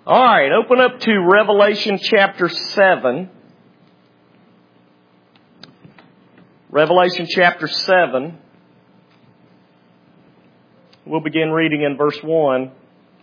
All right, open up to Revelation chapter 7. Revelation chapter 7. We'll begin reading in verse 1.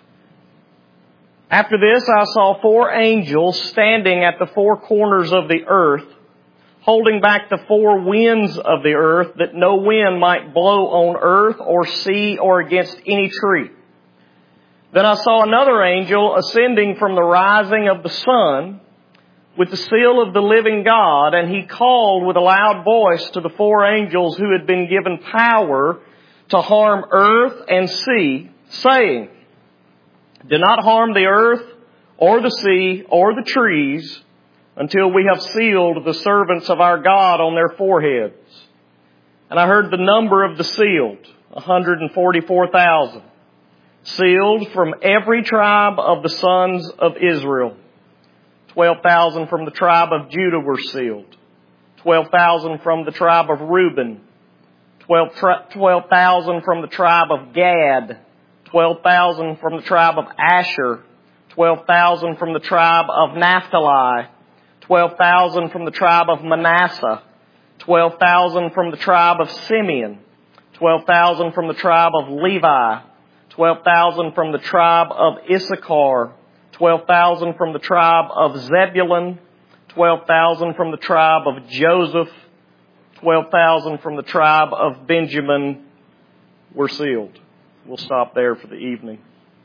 After this I saw 4 angels standing at the 4 corners of the earth, holding back the 4 winds of the earth, that no wind might blow on earth or sea or against any tree. Then I saw another angel ascending from the rising of the sun with the seal of the living God, and he called with a loud voice to the 4 angels who had been given power to harm earth and sea, saying, "Do not harm the earth or the sea or the trees until we have sealed the servants of our God on their foreheads." And I heard the number of the sealed, 144,000. Sealed from every tribe of the sons of Israel. 12,000 from the tribe of Judah were sealed. 12,000 from the tribe of Reuben. 12,000 from the tribe of Gad. 12,000 from the tribe of Asher. 12,000 from the tribe of Naphtali. 12,000 from the tribe of Manasseh. 12,000 from the tribe of Simeon. 12,000 from the tribe of Levi. 12,000 from the tribe of Issachar, 12,000 from the tribe of Zebulun, 12,000 from the tribe of Joseph, 12,000 from the tribe of Benjamin were sealed. We'll stop there for the evening.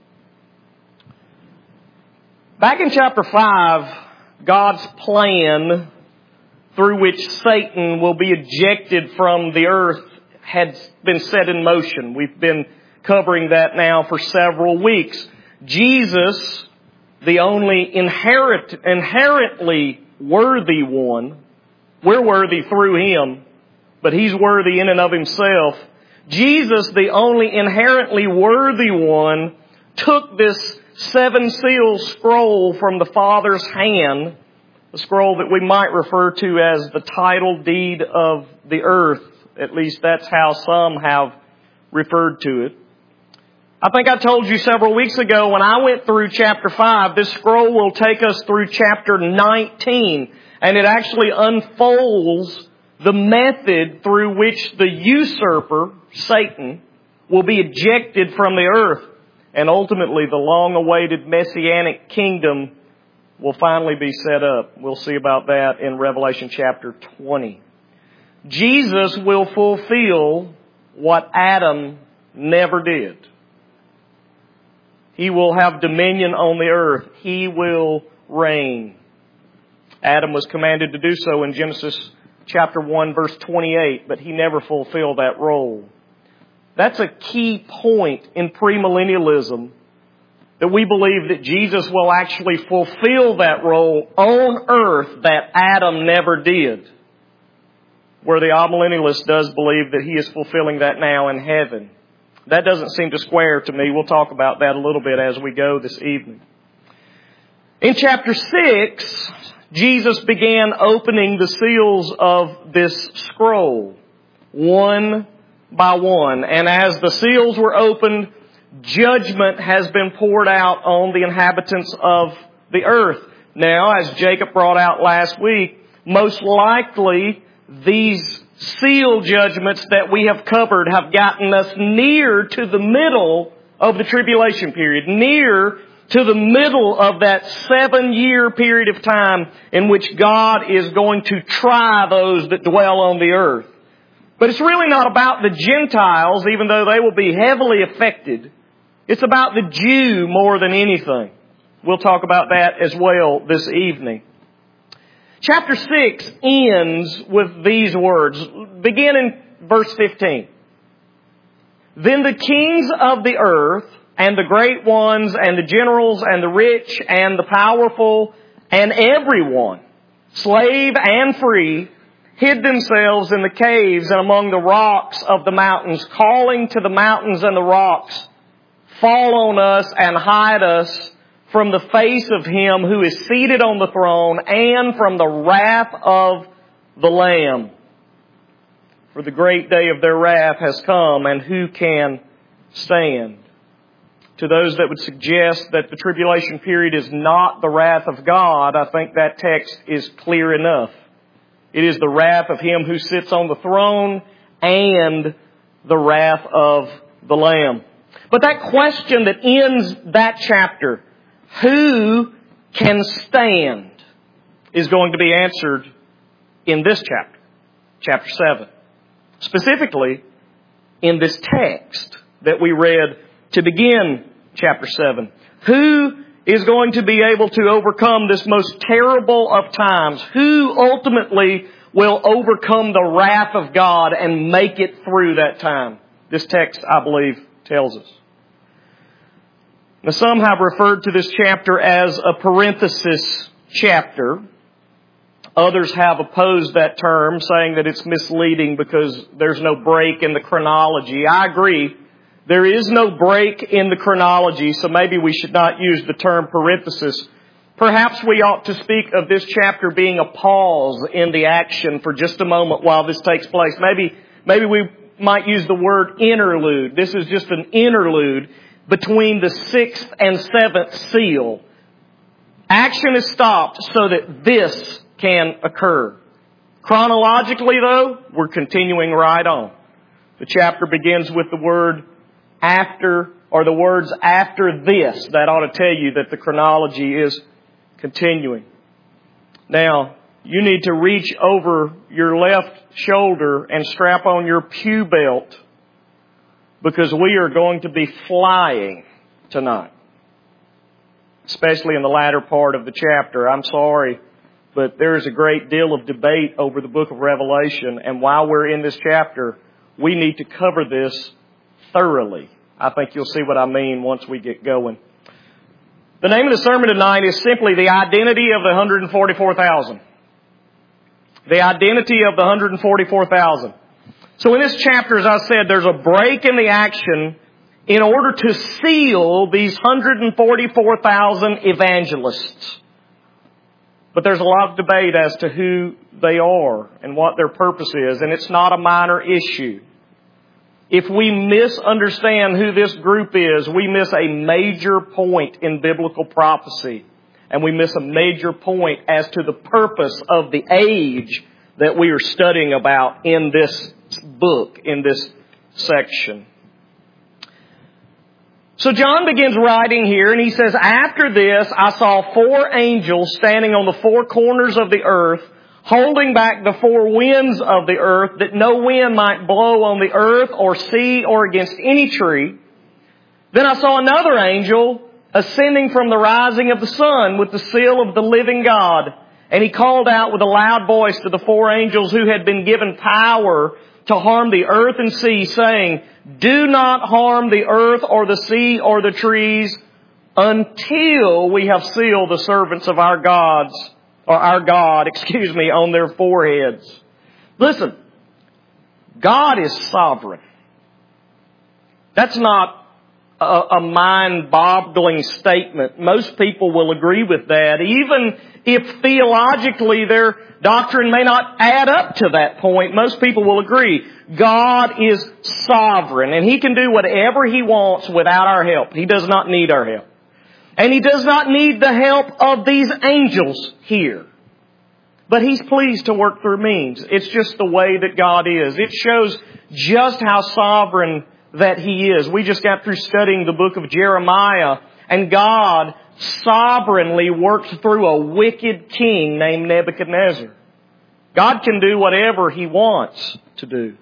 Back in chapter 5, God's plan through which Satan will be ejected from the earth had been set in motion. We've been covering that now for several weeks. Jesus, the only inherently worthy one, we're worthy through Him, but He's worthy in and of Himself. Jesus, the only inherently worthy one, took this 7-seal scroll from the Father's hand, a scroll that we might refer to as the title deed of the earth. At least that's how some have referred to it. I think I told you several weeks ago when I went through chapter 5, this scroll will take us through chapter 19, and it actually unfolds the method through which the usurper, Satan, will be ejected from the earth, and ultimately the long-awaited Messianic kingdom will finally be set up. We'll see about that in Revelation chapter 20. Jesus will fulfill what Adam never did. He will have dominion on the earth. He will reign. Adam was commanded to do so in Genesis chapter 1 verse 28, but he never fulfilled that role. That's a key point in premillennialism, that we believe that Jesus will actually fulfill that role on earth that Adam never did. Where the amillennialist does believe that he is fulfilling that now in heaven. That doesn't seem to square to me. We'll talk about that a little bit as we go this evening. In chapter 6, Jesus began opening the seals of this scroll, one by one. And as the seals were opened, judgment has been poured out on the inhabitants of the earth. Now, as Jacob brought out last week, most likely these seal judgments that we have covered have gotten us near to the middle of the tribulation period, near to the middle of that 7-year period of time in which God is going to try those that dwell on the earth. But it's really not about the Gentiles, even though they will be heavily affected. It's about the Jew more than anything. We'll talk about that as well this evening. Chapter 6 ends with these words. Begin in verse 15. Then the kings of the earth, and the great ones, and the generals, and the rich, and the powerful, and everyone, slave and free, hid themselves in the caves and among the rocks of the mountains, calling to the mountains and the rocks, "Fall on us and hide us from the face of Him who is seated on the throne and from the wrath of the Lamb. For the great day of their wrath has come, and who can stand?" To those that would suggest that the tribulation period is not the wrath of God, I think that text is clear enough. It is the wrath of Him who sits on the throne and the wrath of the Lamb. But that question that ends that chapter, who can stand, is going to be answered in this chapter, chapter 7. Specifically, in this text that we read to begin chapter 7. Who is going to be able to overcome this most terrible of times? Who ultimately will overcome the wrath of God and make it through that time? This text, I believe, tells us. Now, some have referred to this chapter as a parenthesis chapter. Others have opposed that term, saying that it's misleading because there's no break in the chronology. I agree. There is no break in the chronology, so maybe we should not use the term parenthesis. Perhaps we ought to speak of this chapter being a pause in the action for just a moment while this takes place. Maybe we might use the word interlude. This is just an interlude between the 6th and 7th seal. Action is stopped so that this can occur. Chronologically, though, we're continuing right on. The chapter begins with the word after, or the words after this. That ought to tell you that the chronology is continuing. Now, you need to reach over your left shoulder and strap on your pew belt, because we are going to be flying tonight, especially in the latter part of the chapter. I'm sorry, but there is a great deal of debate over the book of Revelation, and while we're in this chapter, we need to cover this thoroughly. I think you'll see what I mean once we get going. The name of the sermon tonight is simply the identity of the 144,000. The identity of the 144,000. So in this chapter, as I said, there's a break in the action in order to seal these 144,000 evangelists. But there's a lot of debate as to who they are and what their purpose is, and it's not a minor issue. If we misunderstand who this group is, we miss a major point in biblical prophecy, and we miss a major point as to the purpose of the age that we are studying about in this book, in this section. So John begins writing here, and he says, after this, I saw 4 angels standing on the 4 corners of the earth, holding back the 4 winds of the earth, that no wind might blow on the earth or sea or against any tree. Then I saw another angel ascending from the rising of the sun with the seal of the living God. And he called out with a loud voice to the 4 angels who had been given power to harm the earth and sea, saying, do not harm the earth or the sea or the trees until we have sealed the servants of our God, on their foreheads. Listen, God is sovereign. That's not a mind-boggling statement. Most people will agree with that, even if theologically their doctrine may not add up to that point. Most people will agree. God is sovereign, and He can do whatever He wants without our help. He does not need our help. And He does not need the help of these angels here. But He's pleased to work through means. It's just the way that God is. It shows just how sovereign that He is. We just got through studying the book of Jeremiah, and God sovereignly worked through a wicked king named Nebuchadnezzar. God can do whatever He wants to do.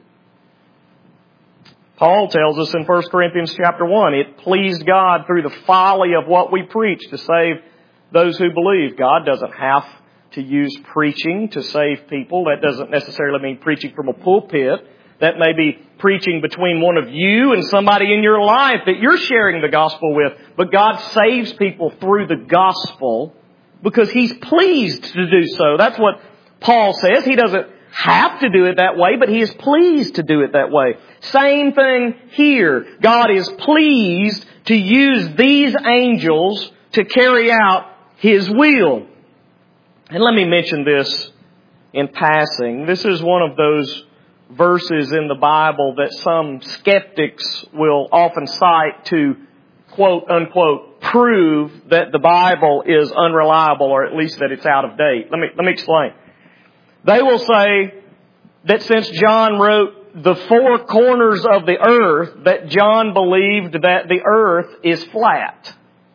Paul tells us in 1 Corinthians chapter 1, it pleased God through the folly of what we preach to save those who believe. God doesn't have to use preaching to save people. That doesn't necessarily mean preaching from a pulpit. That may be preaching between one of you and somebody in your life that you're sharing the gospel with. But God saves people through the gospel because He's pleased to do so. That's what Paul says. He doesn't have to do it that way, but He is pleased to do it that way. Same thing here. God is pleased to use these angels to carry out His will. And let me mention this in passing. This is one of those verses in the Bible that some skeptics will often cite to quote unquote, prove that the Bible is unreliable or at least that it's out of date. Let me explain. They will say that since John wrote the four corners of the earth, that John believed that the earth is flat.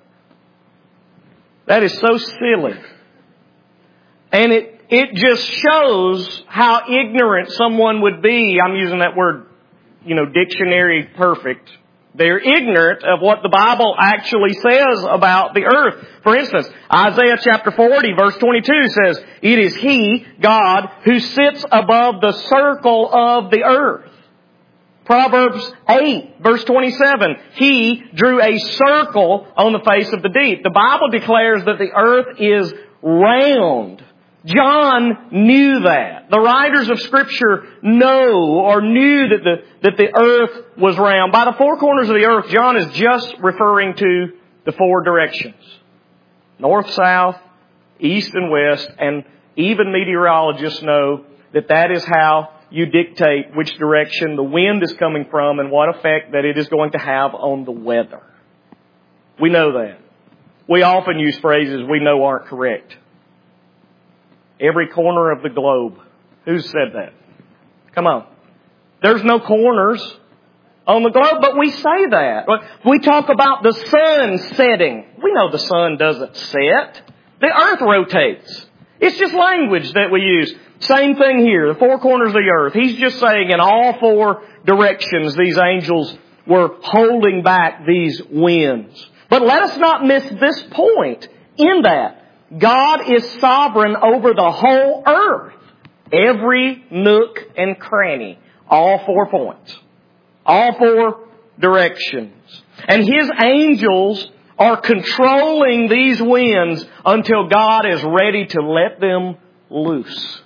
That is so silly. And it just shows how ignorant someone would be. I'm using that word, dictionary perfect. They're ignorant of what the Bible actually says about the earth. For instance, Isaiah chapter 40 verse 22 says, "It is He, God, who sits above the circle of the earth." Proverbs 8 verse 27, "He drew a circle on the face of the deep." The Bible declares that the earth is round. John knew that. The writers of Scripture knew that the earth was round. By the four corners of the earth, John is just referring to the four directions. North, south, east, and west, and even meteorologists know that is how you dictate which direction the wind is coming from and what effect that it is going to have on the weather. We know that. We often use phrases we know aren't correct. Every corner of the globe. Who said that? Come on. There's no corners on the globe, but we say that. We talk about the sun setting. We know the sun doesn't set. The earth rotates. It's just language that we use. Same thing here. The four corners of the earth. He's just saying in all four directions these angels were holding back these winds. But let us not miss this point in that God is sovereign over the whole earth. Every nook and cranny. All 4 points. All 4 directions. And His angels are controlling these winds until God is ready to let them loose.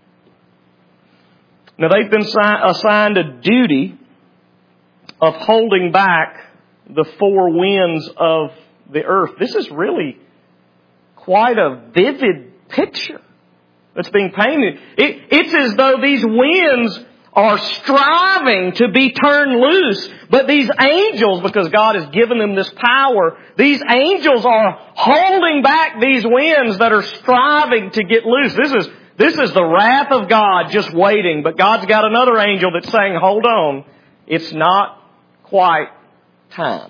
Now they've been assigned a duty of holding back the 4 winds of the earth. This is really quite a vivid picture that's being painted. It's as though these winds are striving to be turned loose, but these angels, because God has given them this power, these angels are holding back these winds that are striving to get loose. This is the wrath of God just waiting, but God's got another angel that's saying, hold on, it's not quite time.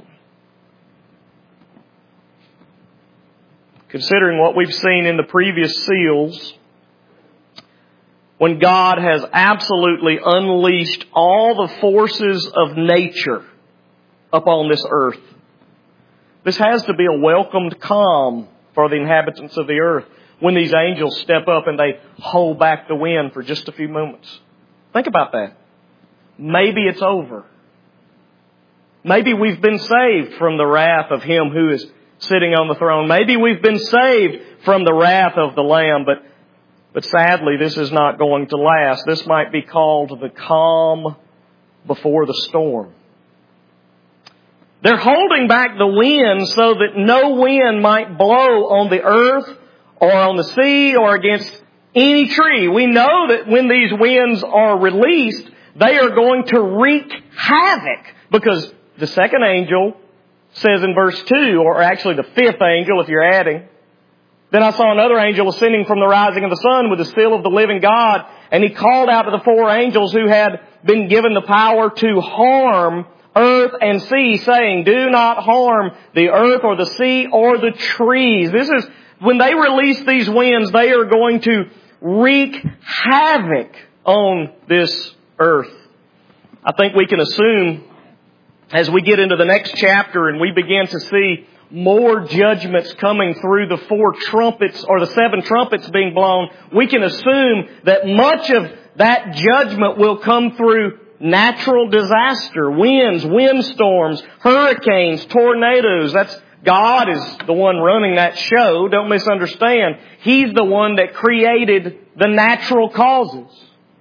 Considering what we've seen in the previous seals, when God has absolutely unleashed all the forces of nature upon this earth, this has to be a welcomed calm for the inhabitants of the earth when these angels step up and they hold back the wind for just a few moments. Think about that. Maybe it's over. Maybe we've been saved from the wrath of Him who is sitting on the throne. Maybe we've been saved from the wrath of the Lamb, but sadly this is not going to last. This might be called the calm before the storm. They're holding back the wind so that no wind might blow on the earth or on the sea or against any tree. We know that when these winds are released, they are going to wreak havoc, because the second angel says in verse 2, or actually the fifth angel if you're adding, "Then I saw another angel ascending from the rising of the sun with the seal of the living God, and he called out to the 4 angels who had been given the power to harm earth and sea, saying, 'Do not harm the earth or the sea or the trees.'" This is, when they release these winds, they are going to wreak havoc on this earth. I think we can assume as we get into the next chapter and we begin to see more judgments coming through the 4 trumpets or the 7 trumpets being blown, we can assume that much of that judgment will come through natural disaster, winds, windstorms, hurricanes, tornadoes. God is the one running that show. Don't misunderstand. He's the one that created the natural causes.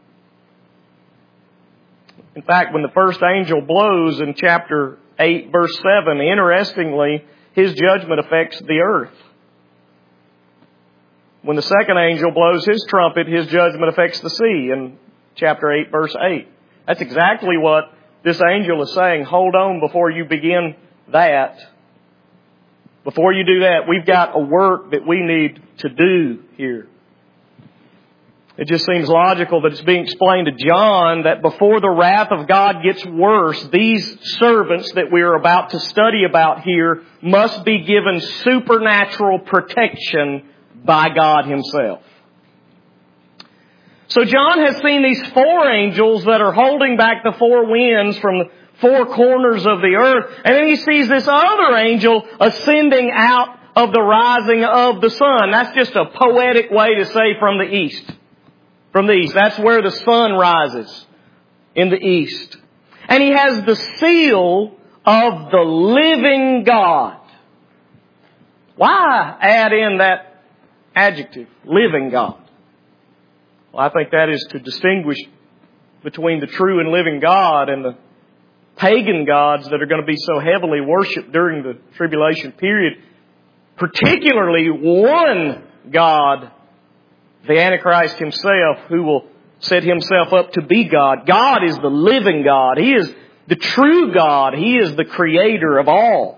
In fact, when the first angel blows in chapter 8, verse 7, interestingly, his judgment affects the earth. When the second angel blows his trumpet, his judgment affects the sea in chapter 8, verse 8. That's exactly what this angel is saying. Hold on before you begin that. Before you do that, we've got a work that we need to do here. It just seems logical that it's being explained to John that before the wrath of God gets worse, these servants that we are about to study about here must be given supernatural protection by God Himself. So John has seen these four angels that are holding back the four winds from the four corners of the earth. And then he sees this other angel ascending out of the rising of the sun. That's just a poetic way to say from the east. From the east. That's where the sun rises. In the east. And he has the seal of the living God. Why add in that adjective, living God? Well, I think that is to distinguish between the true and living God and the pagan gods that are going to be so heavily worshipped during the tribulation period. Particularly one God, the Antichrist himself, who will set himself up to be God. God is the living God. He is the true God. He is the creator of all.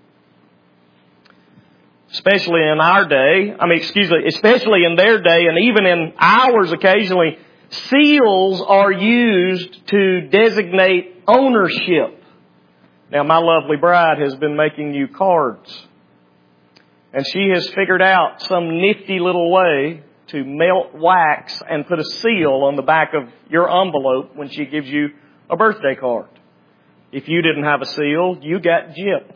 Especially in our day, especially in their day and even in ours occasionally, seals are used to designate ownership. Now, my lovely bride has been making you cards. And she has figured out some nifty little way to melt wax and put a seal on the back of your envelope when she gives you a birthday card. If you didn't have a seal, you got gypped.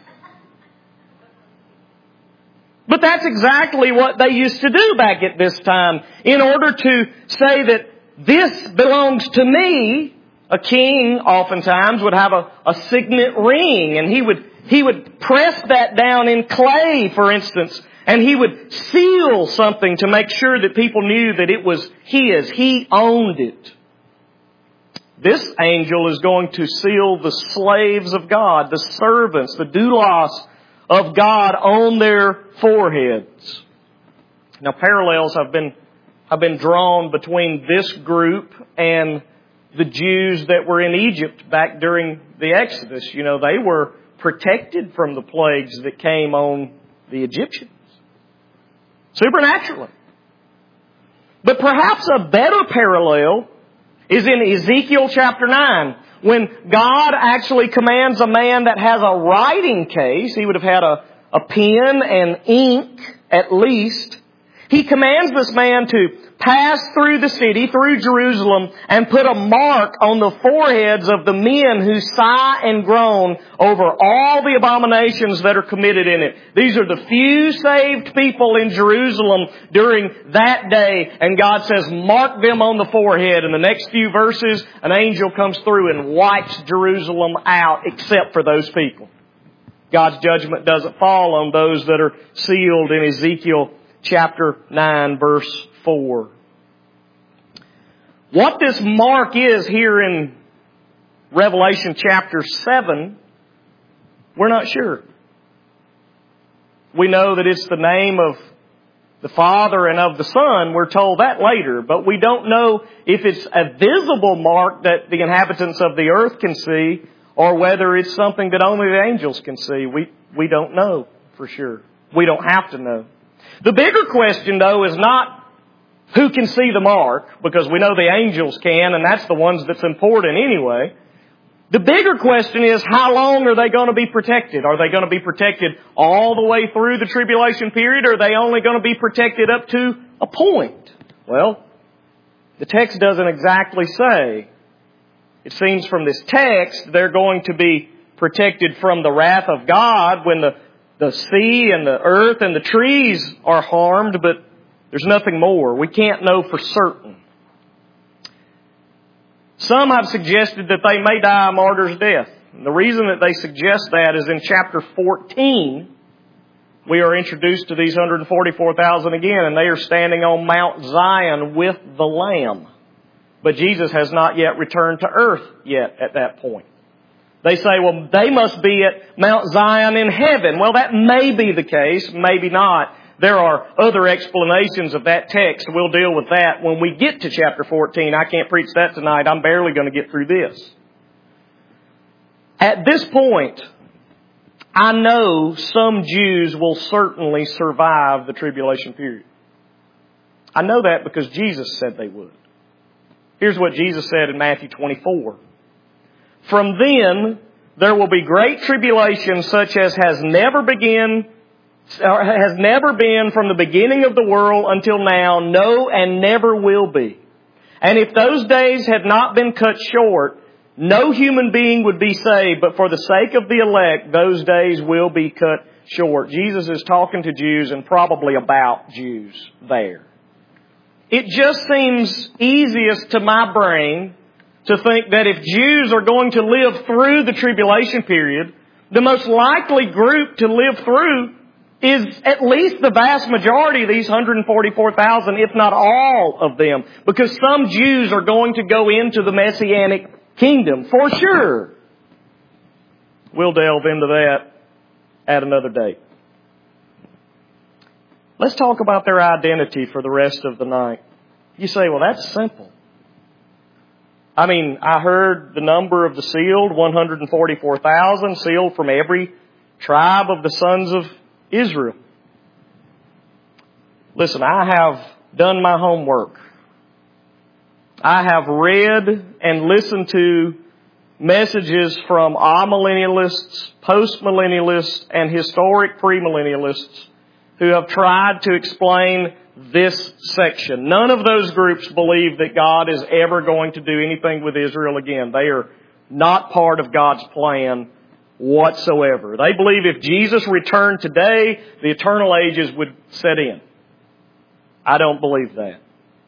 But that's exactly what they used to do back at this time. In order to say that this belongs to me, a king oftentimes would have a signet ring, and he would press that down in clay, for instance, and he would seal something to make sure that people knew that it was his. He owned it. This angel is going to seal the slaves of God, the servants, the doulos of God on their foreheads. Now, parallels have been drawn between this group and the Jews that were in Egypt back during the Exodus. You know, they were protected from the plagues that came on the Egyptians. Supernaturally. But perhaps a better parallel is in Ezekiel chapter 9. When God actually commands a man that has a writing case, he would have had a pen and ink at least. He commands this man to pass through the city, through Jerusalem, and put a mark on the foreheads of the men who sigh and groan over all the abominations that are committed in it. These are the few saved people in Jerusalem during that day. And God says, mark them on the forehead. In the next few verses, an angel comes through and wipes Jerusalem out except for those people. God's judgment doesn't fall on those that are sealed in Ezekiel chapter 9, verse 4. What this mark is here in Revelation chapter 7, we're not sure. We know that it's the name of the Father and of the Son. We're told that later. But we don't know if it's a visible mark that the inhabitants of the earth can see or whether it's something that only the angels can see. We don't know for sure. We don't have to know. The bigger question, though, is not who can see the mark, because we know the angels can, and that's the ones that's important anyway. The bigger question is, how long are they going to be protected? Are they going to be protected all the way through the tribulation period, or are they only going to be protected up to a point? Well, the text doesn't exactly say. It seems from this text they're going to be protected from the wrath of God when the sea and the earth and the trees are harmed, but there's nothing more. We can't know for certain. Some have suggested that they may die a martyr's death. And the reason that they suggest that is in chapter 14, we are introduced to these 144,000 again, and they are standing on Mount Zion with the Lamb. But Jesus has not yet returned to earth yet at that point. They say, well, they must be at Mount Zion in heaven. Well, that may be the case, maybe not. There are other explanations of that text. We'll deal with that when we get to chapter 14. I can't preach that tonight. I'm barely going to get through this. At this point, I know some Jews will certainly survive the tribulation period. I know that because Jesus said they would. Here's what Jesus said in Matthew 24. From then, there will be great tribulation such as has never been from the beginning of the world until now, no, and never will be. And if those days had not been cut short, no human being would be saved, but for the sake of the elect, those days will be cut short. Jesus is talking to Jews and probably about Jews there. It just seems easiest to my brain to think that if Jews are going to live through the tribulation period, the most likely group to live through is at least the vast majority of these 144,000, if not all of them. Because some Jews are going to go into the Messianic kingdom, for sure. We'll delve into that at another date. Let's talk about their identity for the rest of the night. You say, well, that's simple. I mean, I heard the number of the sealed, 144,000, sealed from every tribe of the sons of Israel. Listen, I have done my homework. I have read and listened to messages from amillennialists, postmillennialists, and historic premillennialists who have tried to explain this section. None of those groups believe that God is ever going to do anything with Israel again. They are not part of God's plan whatsoever. They believe if Jesus returned today, the eternal ages would set in. I don't believe that.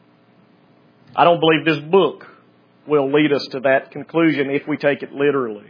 I don't believe this book will lead us to that conclusion if we take it literally.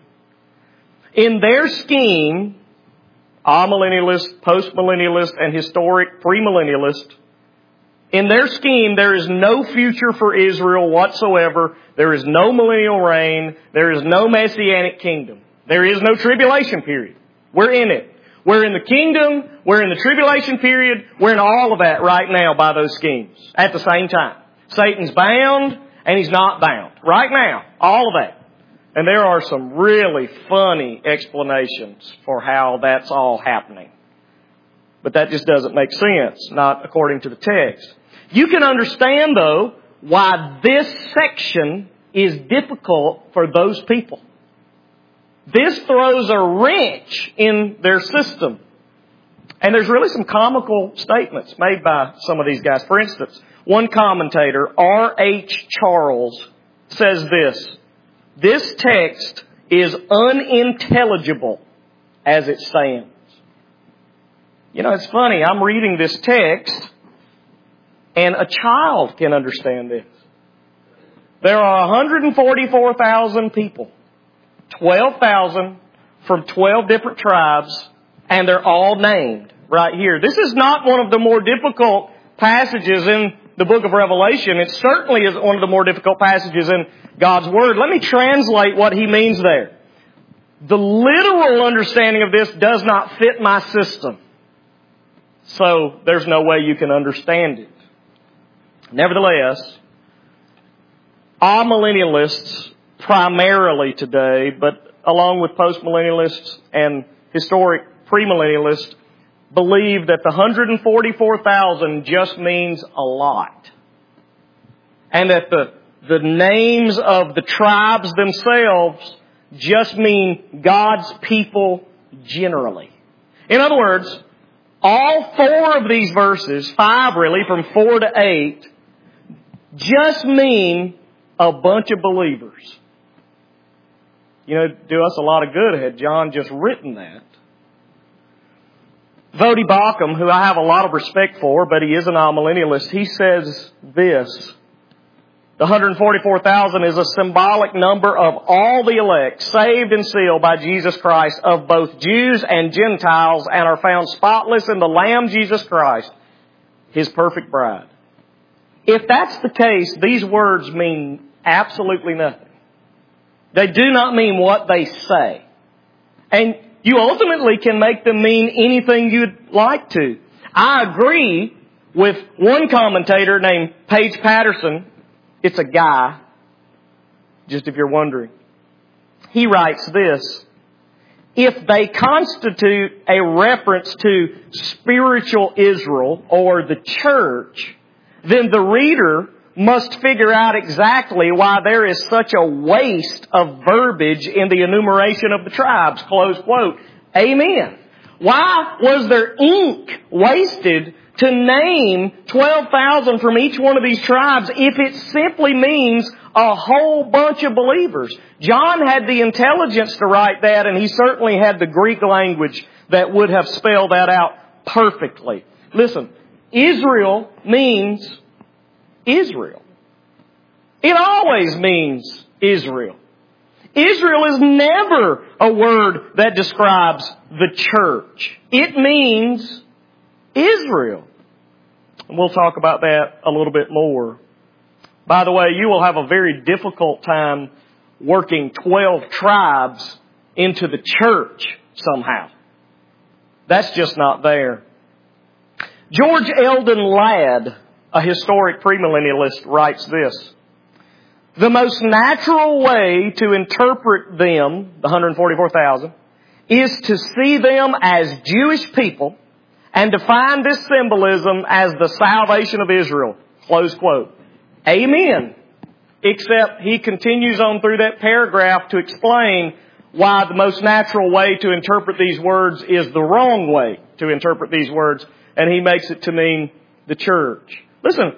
In their scheme, amillennialist, postmillennialist, and historic premillennialist, in their scheme, there is no future for Israel whatsoever. There is no millennial reign. There is no messianic kingdom. There is no tribulation period. We're in it. We're in the kingdom. We're in the tribulation period. We're in all of that right now by those schemes at the same time. Satan's bound and he's not bound. Right now. All of that. And there are some really funny explanations for how that's all happening. But that just doesn't make sense, not according to the text. You can understand, though, why this section is difficult for those people. This throws a wrench in their system. And there's really some comical statements made by some of these guys. For instance, one commentator, R.H. Charles, says this: this text is unintelligible as it stands. You know, it's funny. I'm reading this text, and a child can understand this. There are 144,000 people, 12,000 from 12 different tribes, and they're all named right here. This is not one of the more difficult passages in the book of Revelation. It certainly is one of the more difficult passages in God's Word. Let me translate what he means there. The literal understanding of this does not fit my system. So there's no way you can understand it. Nevertheless, amillennialists primarily today, but along with postmillennialists and historic premillennialists, believe that the 144,000 just means a lot. And that the names of the tribes themselves just mean God's people generally. In other words, all four of these verses, 5 really, from 4 to 8, just mean a bunch of believers. You know, it'd do us a lot of good had John just written that. Voddie Baucham, who I have a lot of respect for, but he is an amillennialist, he says this: the 144,000 is a symbolic number of all the elect, saved and sealed by Jesus Christ, of both Jews and Gentiles, and are found spotless in the Lamb Jesus Christ, His perfect bride. If that's the case, these words mean absolutely nothing. They do not mean what they say. And you ultimately can make them mean anything you'd like to. I agree with one commentator named Paige Patterson. It's a guy, just if you're wondering. He writes this: if they constitute a reference to spiritual Israel or the church, then the reader must figure out exactly why there is such a waste of verbiage in the enumeration of the tribes. Close quote. Amen. Why was there ink wasted to name 12,000 from each one of these tribes if it simply means a whole bunch of believers? John had the intelligence to write that, and he certainly had the Greek language that would have spelled that out perfectly. Listen, Israel means Israel. It always means Israel. Israel is never a word that describes the church. It means Israel. And we'll talk about that a little bit more. By the way, you will have a very difficult time working 12 tribes into the church somehow. That's just not there. George Eldon Ladd, a historic premillennialist, writes this: the most natural way to interpret them, the 144,000, is to see them as Jewish people and define this symbolism as the salvation of Israel. Close quote. Amen. Except he continues on through that paragraph to explain why the most natural way to interpret these words is the wrong way to interpret these words, and he makes it to mean the church. Listen,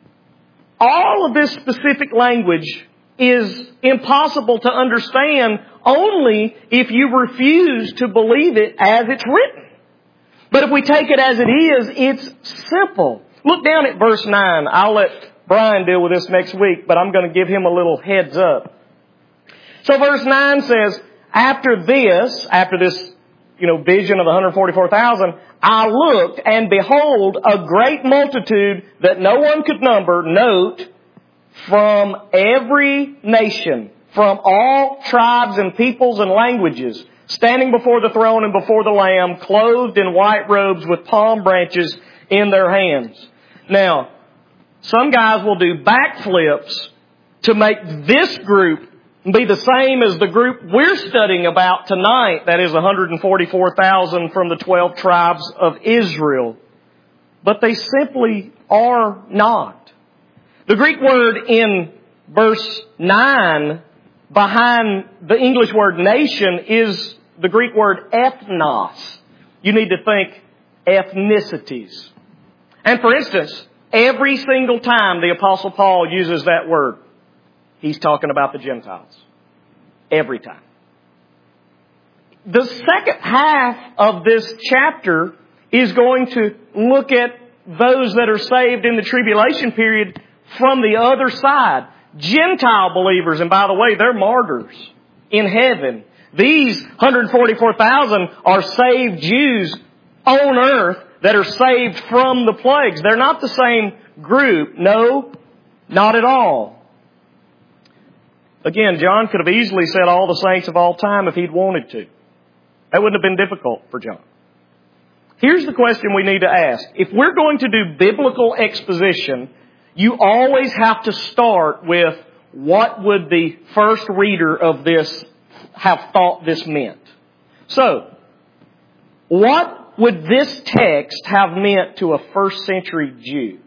all of this specific language is impossible to understand only if you refuse to believe it as it's written. But if we take it as it is, it's simple. Look down at verse 9. I'll let Brian deal with this next week, but I'm going to give him a little heads up. So verse 9 says, after this, vision of the 144,000, I looked, and behold, a great multitude that no one could number, note, from every nation, from all tribes and peoples and languages, standing before the throne and before the Lamb, clothed in white robes with palm branches in their hands. Now, some guys will do backflips to make this group be the same as the group we're studying about tonight, that is 144,000 from the 12 tribes of Israel. But they simply are not. The Greek word in verse 9 behind the English word nation is the Greek word ethnos. You need to think ethnicities. And for instance, every single time the Apostle Paul uses that word, he's talking about the Gentiles. Every time. The second half of this chapter is going to look at those that are saved in the tribulation period from the other side. Gentile believers, and by the way, they're martyrs in heaven. These 144,000 are saved Jews on earth that are saved from the plagues. They're not the same group. No, not at all. Again, John could have easily said all the saints of all time if he'd wanted to. That wouldn't have been difficult for John. Here's the question we need to ask. If we're going to do biblical exposition, you always have to start with what would the first reader of this have thought this meant. So, what would this text have meant to a first century Jew?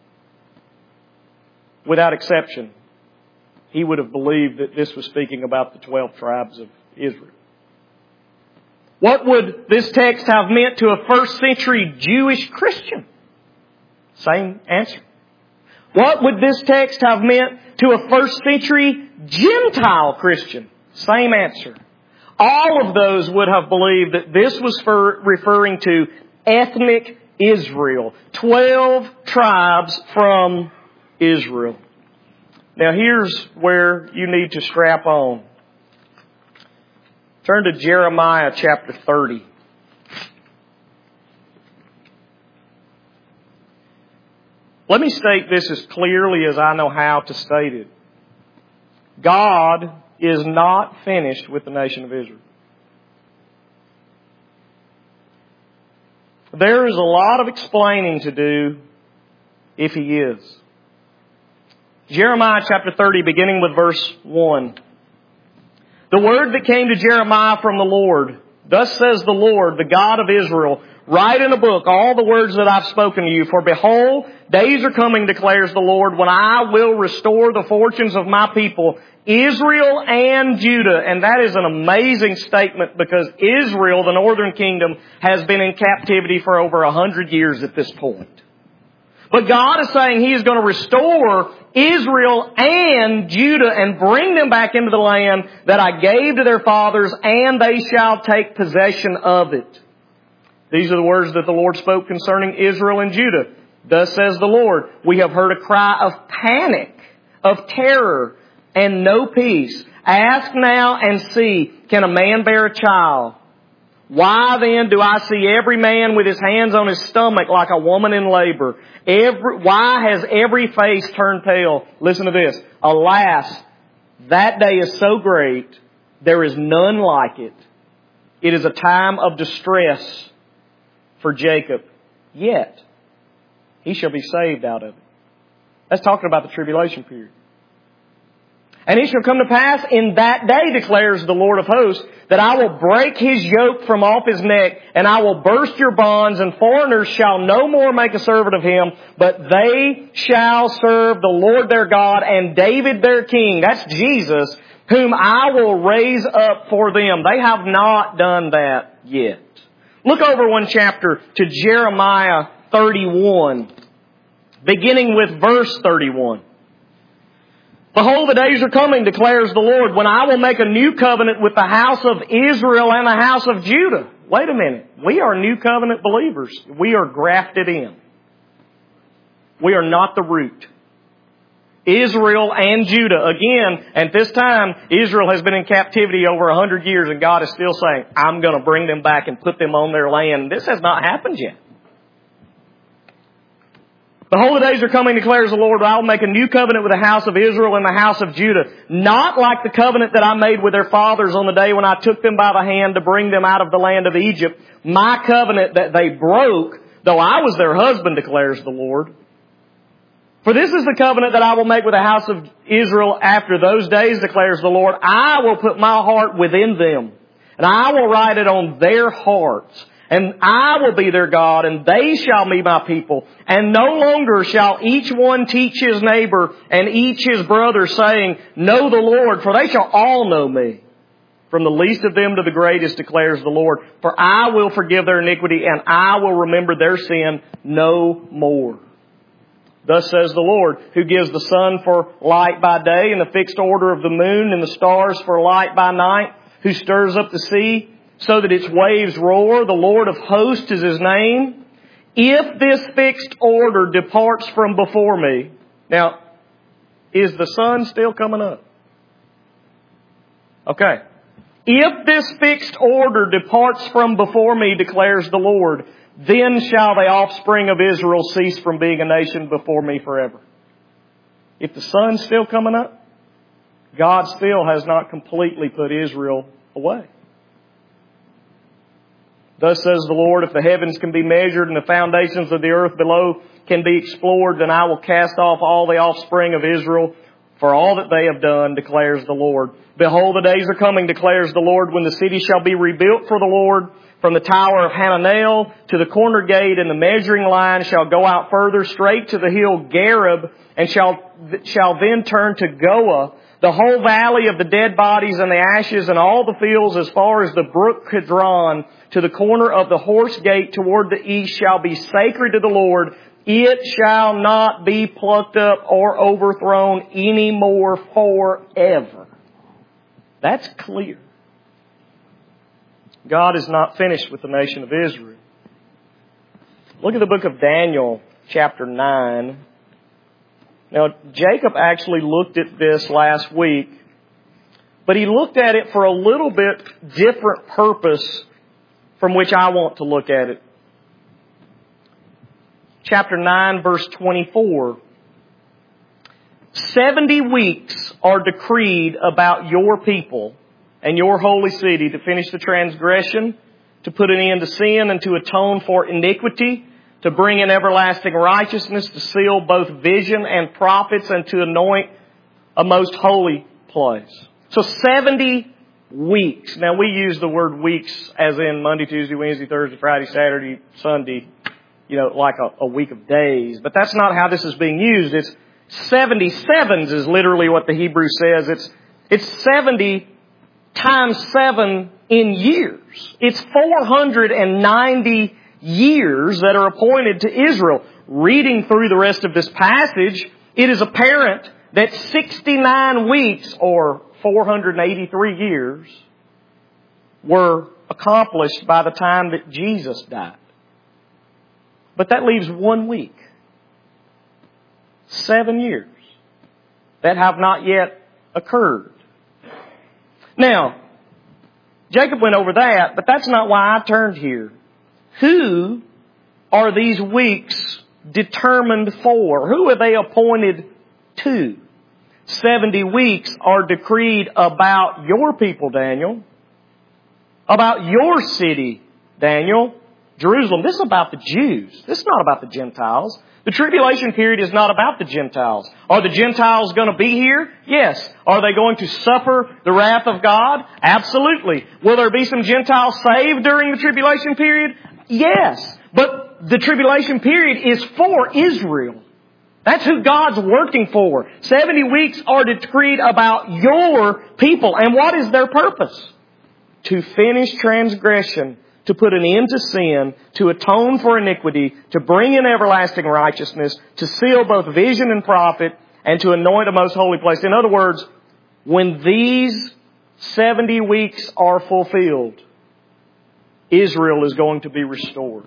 Without exception, he would have believed that this was speaking about the 12 tribes of Israel. What would this text have meant to a first century Jewish Christian? Same answer. What would this text have meant to a first century Gentile Christian? Same answer. All of those would have believed that this was referring to ethnic Israel. 12 tribes from Israel. Now here's where you need to strap on. Turn to Jeremiah chapter 30. Let me state this as clearly as I know how to state it. God is not finished with the nation of Israel. There is a lot of explaining to do if He is. Jeremiah chapter 30, beginning with verse 1. The word that came to Jeremiah from the Lord, Thus says the Lord, the God of Israel, write in a book all the words that I've spoken to you. For behold, days are coming, declares the Lord, when I will restore the fortunes of my people, Israel and Judah. And that is an amazing statement because Israel, the northern kingdom, has been in captivity for over 100 years at this point. But God is saying He is going to restore Israel and Judah and bring them back into the land that I gave to their fathers, and they shall take possession of it. These are the words that the Lord spoke concerning Israel and Judah. Thus says the Lord, we have heard a cry of panic, of terror, and no peace. Ask now and see, can a man bear a child? Why then do I see every man with his hands on his stomach like a woman in labor? Why has every face turned pale? Listen to this. Alas, that day is so great, there is none like it. It is a time of distress for Jacob. Yet, he shall be saved out of it. That's talking about the tribulation period. And it shall come to pass in that day, declares the Lord of hosts, that I will break his yoke from off his neck, and I will burst your bonds, and foreigners shall no more make a servant of him, but they shall serve the Lord their God and David their king. That's Jesus, whom I will raise up for them. They have not done that yet. Look over one chapter to Jeremiah 31, beginning with verse 31. Behold, the days are coming, declares the Lord, when I will make a new covenant with the house of Israel and the house of Judah. Wait a minute. We are new covenant believers. We are grafted in. We are not the root. Israel and Judah. Again, at this time, Israel has been in captivity over 100 years, and God is still saying, I'm going to bring them back and put them on their land. This has not happened yet. Behold, the days are coming, declares the Lord, I will make a new covenant with the house of Israel and the house of Judah. Not like the covenant that I made with their fathers on the day when I took them by the hand to bring them out of the land of Egypt. My covenant that they broke, though I was their husband, declares the Lord. For this is the covenant that I will make with the house of Israel after those days, declares the Lord. I will put my heart within them, and I will write it on their hearts. And I will be their God, and they shall be my people. And no longer shall each one teach his neighbor and each his brother, saying, Know the Lord, for they shall all know me. From the least of them to the greatest, declares the Lord. For I will forgive their iniquity, and I will remember their sin no more. Thus says the Lord, who gives the sun for light by day, and the fixed order of the moon, and the stars for light by night, who stirs up the sea, so that its waves roar. The Lord of hosts is His name. If this fixed order departs from before me. Now, is the sun still coming up? Okay. If this fixed order departs from before me, declares the Lord, then shall the offspring of Israel cease from being a nation before me forever. If the sun's still coming up, God still has not completely put Israel away. Thus says the Lord, if the heavens can be measured and the foundations of the earth below can be explored, then I will cast off all the offspring of Israel for all that they have done, declares the Lord. Behold, the days are coming, declares the Lord, when the city shall be rebuilt for the Lord. From the tower of Hananel to the corner gate, and the measuring line shall go out further straight to the hill Gareb, and shall then turn to Goah. The whole valley of the dead bodies and the ashes, and all the fields as far as the brook Kidron, to the corner of the horse gate toward the east, shall be sacred to the Lord. It shall not be plucked up or overthrown any more forever. That's clear. God is not finished with the nation of Israel. Look at the book of Daniel, chapter 9. Now, Jacob actually looked at this last week, but he looked at it for a little bit different purpose from which I want to look at it. Chapter 9, verse 24. 70 weeks are decreed about your people and your holy city to finish the transgression, to put an end to sin, and to atone for iniquity, to bring in everlasting righteousness, to seal both vision and prophets, and to anoint a most holy place. So 70 weeks. Now we use the word weeks as in Monday, Tuesday, Wednesday, Thursday, Friday, Saturday, Sunday, like a week of days. But that's not how this is being used. It's 77s is literally what the Hebrew says. It's 70 times 7 in years. It's 490 years that are appointed to Israel. Reading through the rest of this passage, it is apparent that 69 weeks or 483 years were accomplished by the time that Jesus died. But that leaves 1 week. 7 years that have not yet occurred. Now, Jacob went over that, but that's not why I turned here. Who are these weeks determined for? Who are they appointed to? 70 weeks are decreed about your people, Daniel. About your city, Daniel. Jerusalem. This is about the Jews. This is not about the Gentiles. The tribulation period is not about the Gentiles. Are the Gentiles going to be here? Yes. Are they going to suffer the wrath of God? Absolutely. Will there be some Gentiles saved during the tribulation period? Yes. But the tribulation period is for Israel. That's who God's working for. 70 weeks are decreed about your people. And what is their purpose? To finish transgression, to put an end to sin, to atone for iniquity, to bring in everlasting righteousness, to seal both vision and prophet, and to anoint a most holy place. In other words, when these 70 weeks are fulfilled, Israel is going to be restored.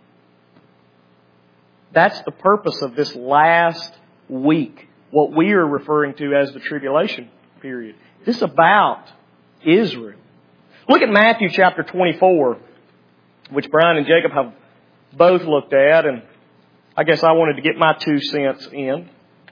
That's the purpose of this last week, what we are referring to as the tribulation period. This is about Israel. Look at Matthew chapter 24, which Brian and Jacob have both looked at, and I guess I wanted to get my 2 cents in.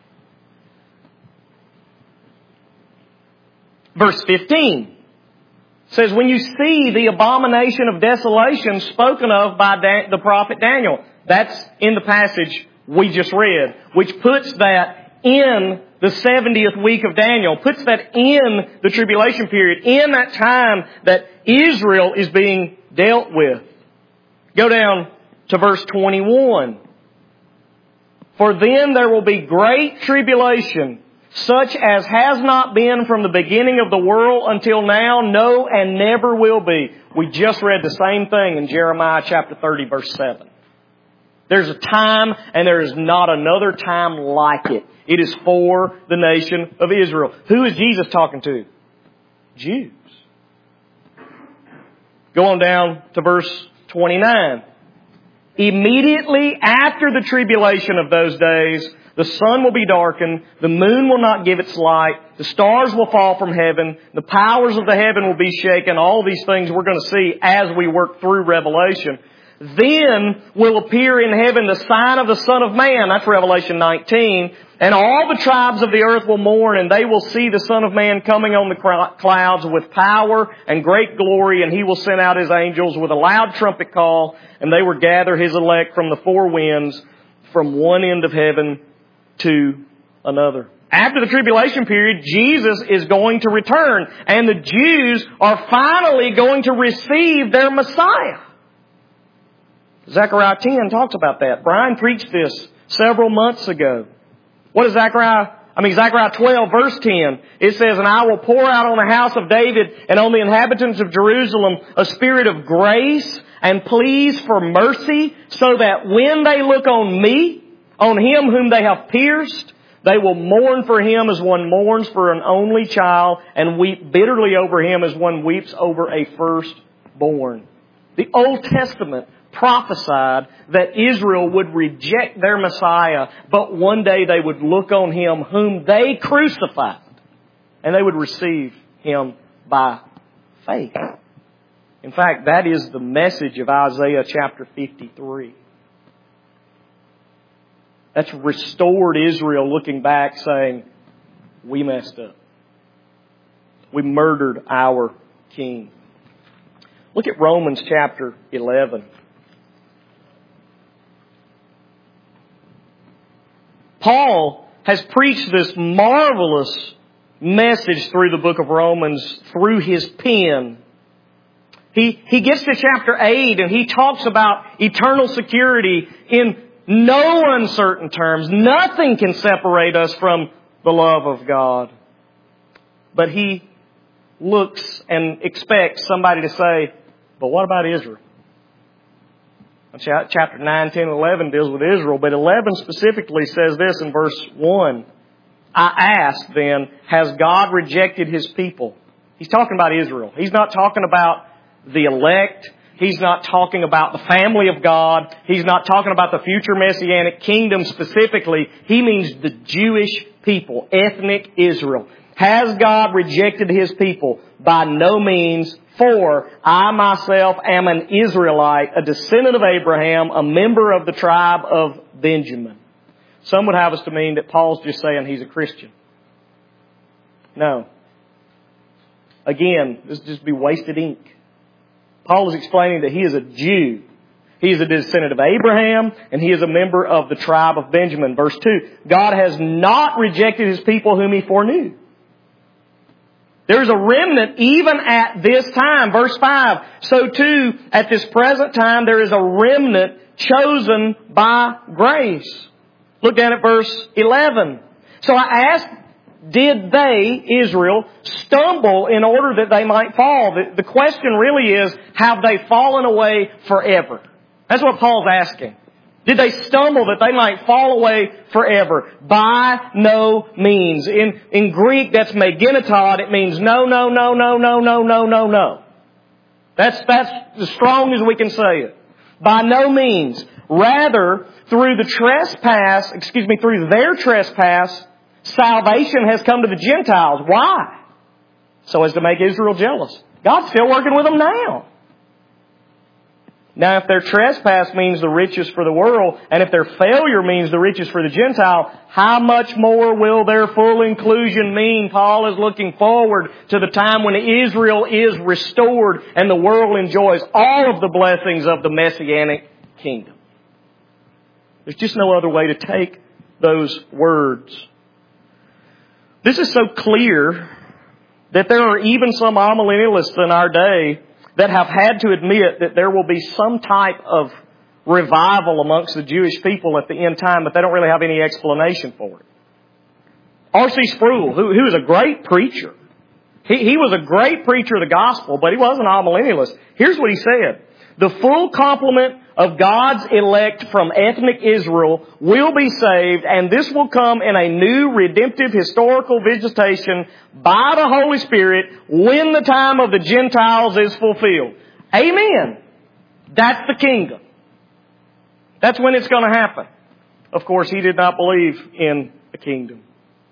Verse 15 says, when you see the abomination of desolation spoken of by the prophet Daniel. That's in the passage we just read, which puts that in the 70th week of Daniel, puts that in the tribulation period, in that time that Israel is being dealt with. Go down to verse 21. For then there will be great tribulation, such as has not been from the beginning of the world until now, no, and never will be. We just read the same thing in Jeremiah chapter 30, verse 7. There's a time, and there is not another time like it. It is for the nation of Israel. Who is Jesus talking to? Jews. Go on down to verse 29. Immediately after the tribulation of those days, the sun will be darkened, the moon will not give its light, the stars will fall from heaven, the powers of the heaven will be shaken. All these things we're going to see as we work through Revelation. Then will appear in heaven the sign of the Son of Man. That's Revelation 19. And all the tribes of the earth will mourn, and they will see the Son of Man coming on the clouds with power and great glory, and He will send out His angels with a loud trumpet call, and they will gather His elect from the 4 winds, from one end of heaven to another. After the tribulation period, Jesus is going to return, and the Jews are finally going to receive their Messiah. Zechariah 10 talks about that. Brian preached this several months ago. What is Zechariah 12 verse 10? It says, and I will pour out on the house of David and on the inhabitants of Jerusalem a spirit of grace and pleas for mercy, so that when they look on me, on Him whom they have pierced, they will mourn for Him as one mourns for an only child, and weep bitterly over Him as one weeps over a firstborn. The Old Testament prophesied that Israel would reject their Messiah, but one day they would look on Him whom they crucified, and they would receive Him by faith. In fact, that is the message of Isaiah chapter 53. That's restored Israel looking back saying, we messed up. We murdered our king. Look at Romans chapter 11. Paul has preached this marvelous message through the book of Romans through his pen. He gets to chapter 8 and he talks about eternal security in no uncertain terms. Nothing can separate us from the love of God. But he looks and expects somebody to say, but what about Israel? Chapter 9, 10, and 11 deals with Israel, but 11 specifically says this in verse 1. I ask then, has God rejected His people? He's talking about Israel. He's not talking about the elect. He's not talking about the family of God. He's not talking about the future Messianic kingdom specifically. He means the Jewish people, ethnic Israel. Has God rejected His people? By no means, for I myself am an Israelite, a descendant of Abraham, a member of the tribe of Benjamin. Some would have us to mean that Paul's just saying he's a Christian. No. Again, this would just be wasted ink. Paul is explaining that he is a Jew. He is a descendant of Abraham, and he is a member of the tribe of Benjamin. Verse 2, God has not rejected His people whom He foreknew. There's a remnant even at this time. Verse 5, so too, at this present time, there is a remnant chosen by grace. Look down at verse 11. So I asked, did they, Israel, stumble in order that they might fall? The question really is, have they fallen away forever? That's what Paul's asking. Did they stumble that they might fall away forever? By no means. In Greek, that's megenatod. It means no. That's as strong as we can say it. By no means. Rather, through their trespass, salvation has come to the Gentiles. Why? So as to make Israel jealous. God's still working with them now. Now, if their trespass means the riches for the world, and if their failure means the riches for the Gentile, how much more will their full inclusion mean? Paul is looking forward to the time when Israel is restored and the world enjoys all of the blessings of the Messianic kingdom. There's just no other way to take those words. This is so clear that there are even some amillennialists in our day that have had to admit that there will be some type of revival amongst the Jewish people at the end time, but they don't really have any explanation for it. R.C. Sproul, who is a great preacher, he was a great preacher of the gospel, but he wasn't an amillennialist. Here's what he said. The full complement of God's elect from ethnic Israel will be saved, and this will come in a new redemptive historical visitation by the Holy Spirit when the time of the Gentiles is fulfilled. Amen. That's the kingdom. That's when it's going to happen. Of course, he did not believe in a kingdom.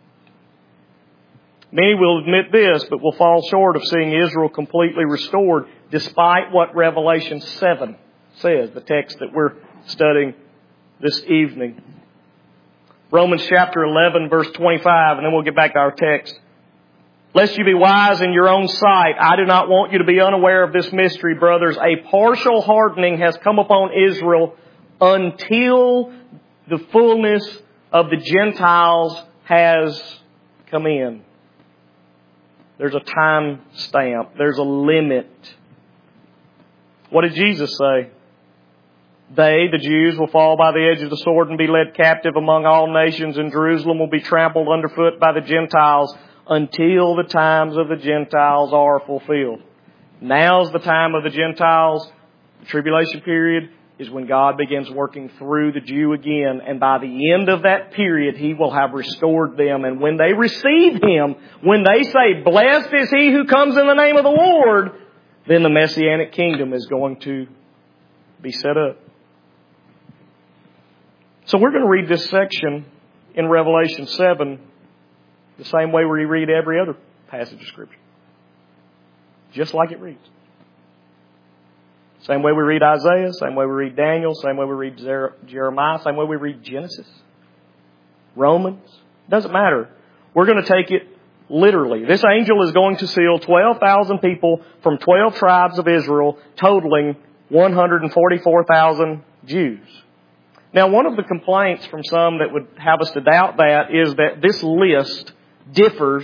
Many will admit this, but will fall short of seeing Israel completely restored, despite what Revelation 7 says, the text that we're studying this evening. Romans chapter 11, verse 25, and then we'll get back to our text. Lest you be wise in your own sight, I do not want you to be unaware of this mystery, brothers. A partial hardening has come upon Israel until the fullness of the Gentiles has come in. There's a time stamp. There's a limit. What did Jesus say? They, the Jews, will fall by the edge of the sword and be led captive among all nations, and Jerusalem will be trampled underfoot by the Gentiles until the times of the Gentiles are fulfilled. Now's the time of the Gentiles. The tribulation period is when God begins working through the Jew again, and by the end of that period, He will have restored them. And when they receive Him, when they say, blessed is he who comes in the name of the Lord, then the Messianic kingdom is going to be set up. So we're going to read this section in Revelation 7 the same way we read every other passage of Scripture. Just like it reads. Same way we read Isaiah, same way we read Daniel, same way we read Jeremiah, same way we read Genesis, Romans. Doesn't matter. We're going to take it literally. This angel is going to seal 12,000 people from 12 tribes of Israel, totaling 144,000 Jews. Now, one of the complaints from some that would have us to doubt that is that this list differs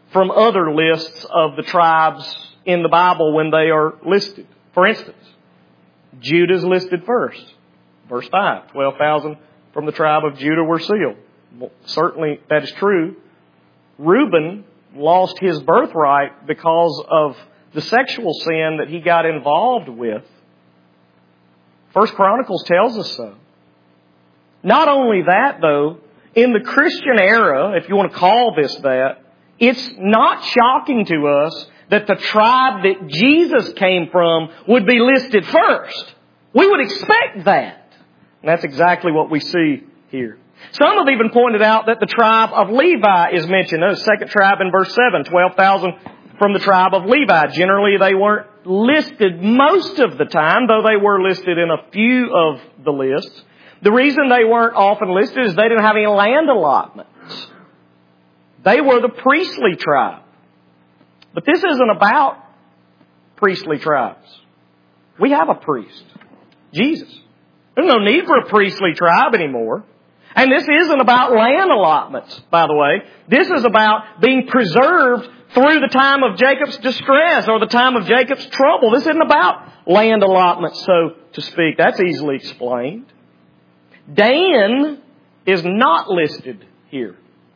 from other lists of the tribes in the Bible when they are listed. For instance, Judah is listed first. Verse 5, 12,000 from the tribe of Judah were sealed. Well, certainly that is true. Reuben lost his birthright because of the sexual sin that he got involved with. First Chronicles tells us so. Not only that, though, in the Christian era, if you want to call this that, it's not shocking to us that the tribe that Jesus came from would be listed first. We would expect that. And that's exactly what we see here. Some have even pointed out that the tribe of Levi is mentioned. The second tribe in verse 7, 12,000 from the tribe of Levi. Generally, they weren't listed most of the time, though they were listed in a few of the lists. The reason they weren't often listed is they didn't have any land allotments. They were the priestly tribe. But this isn't about priestly tribes. We have a priest, Jesus. There's no need for a priestly tribe anymore. And this isn't about land allotments, by the way. This is about being preserved through the time of Jacob's distress or the time of Jacob's trouble. This isn't about land allotments, so to speak. That's easily explained. Dan is not listed here.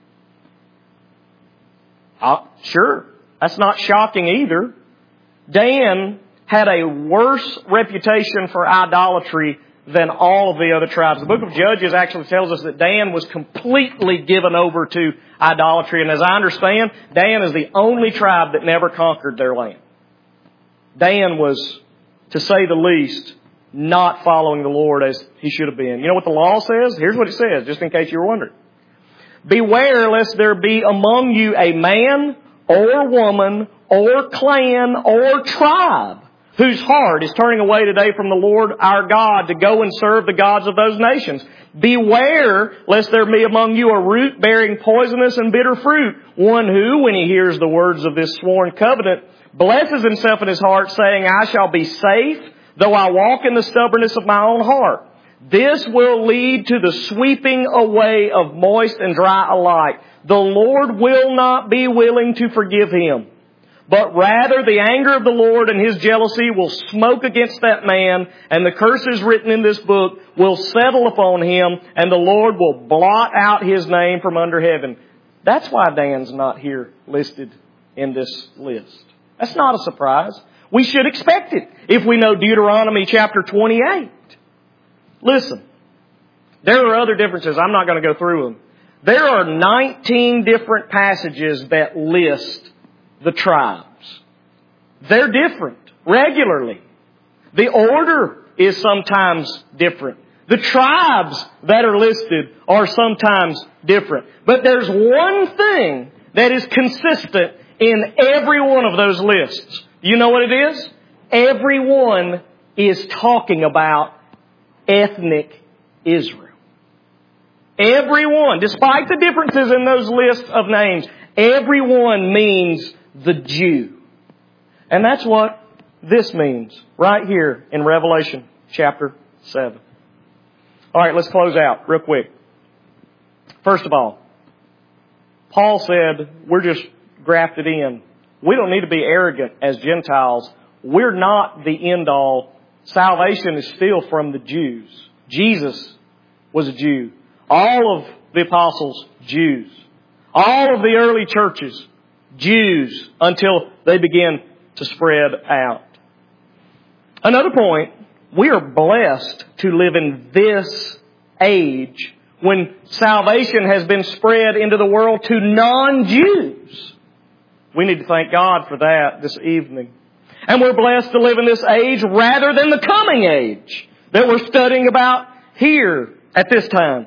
Sure, that's not shocking either. Dan had a worse reputation for idolatry than all of the other tribes. The book of Judges actually tells us that Dan was completely given over to idolatry. And as I understand, Dan is the only tribe that never conquered their land. Dan was, to say the least, not following the Lord as he should have been. You know what the law says? Here's what it says, just in case you were wondering. Beware lest there be among you a man or woman or clan or tribe whose heart is turning away today from the Lord our God to go and serve the gods of those nations. Beware lest there be among you a root bearing poisonous and bitter fruit, one who, when he hears the words of this sworn covenant, blesses himself in his heart, saying, I shall be safe, though I walk in the stubbornness of my own heart. This will lead to the sweeping away of moist and dry alike. The Lord will not be willing to forgive him, but rather the anger of the Lord and His jealousy will smoke against that man, and the curses written in this book will settle upon him, and the Lord will blot out his name from under heaven. That's why Dan's not here listed in this list. That's not a surprise. We should expect it if we know Deuteronomy chapter 28. Listen, there are other differences. I'm not going to go through them. There are 19 different passages that list the tribes. They're different regularly. The order is sometimes different. The tribes that are listed are sometimes different. But there's one thing that is consistent in every one of those lists. You know what it is? Everyone is talking about ethnic Israel. Everyone, despite the differences in those lists of names, everyone means the Jew. And that's what this means right here in Revelation chapter 7. All right, let's close out real quick. First of all, Paul said we're just grafted in. We don't need to be arrogant as Gentiles. We're not the end all. Salvation is still from the Jews. Jesus was a Jew. All of the apostles, Jews. All of the early churches, Jews, until they begin to spread out. Another point, we are blessed to live in this age when salvation has been spread into the world to non-Jews. We need to thank God for that this evening. And we're blessed to live in this age rather than the coming age that we're studying about here at this time.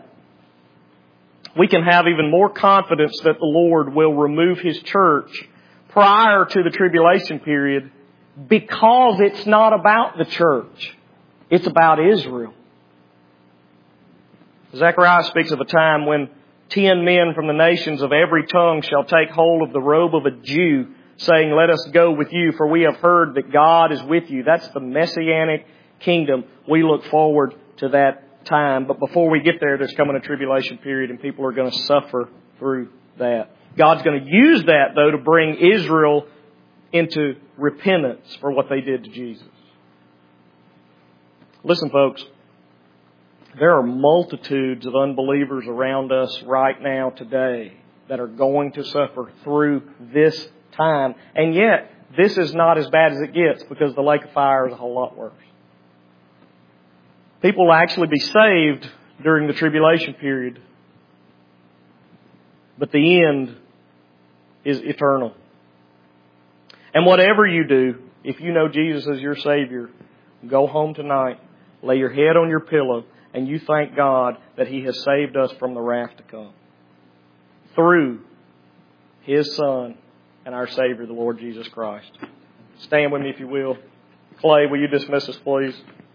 We can have even more confidence that the Lord will remove His church prior to the tribulation period because it's not about the church. It's about Israel. Zechariah speaks of a time when 10 men from the nations of every tongue shall take hold of the robe of a Jew, saying, let us go with you, for we have heard that God is with you. That's the Messianic kingdom. We look forward to that time. But before we get there, there's coming a tribulation period and people are going to suffer through that. God's going to use that, though, to bring Israel into repentance for what they did to Jesus. Listen, folks. There are multitudes of unbelievers around us right now today that are going to suffer through this time. And yet, this is not as bad as it gets because the lake of fire is a whole lot worse. People will actually be saved during the tribulation period. But the end is eternal. And whatever you do, if you know Jesus as your Savior, go home tonight, lay your head on your pillow, and you thank God that He has saved us from the wrath to come through His Son and our Savior, the Lord Jesus Christ. Stand with me if you will. Clay, will you dismiss us, please?